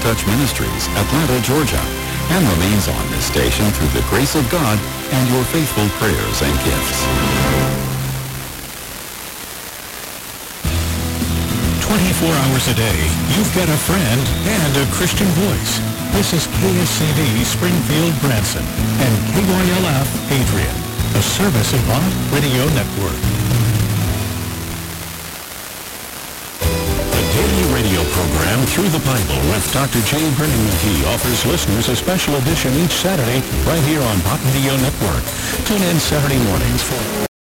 Touch Ministries, Atlanta, Georgia, and remains on this station through the grace of God and your faithful prayers and gifts. 24 hours a day, you've got a friend and a Christian voice. This is KSCV Springfield Branson and KYLF Adrian, a service of Bond Radio Network. The daily radio program Through the Bible with Dr. J. Vernon McGee offers listeners a special edition each Saturday right here on Bond Radio Network. Tune in Saturday mornings for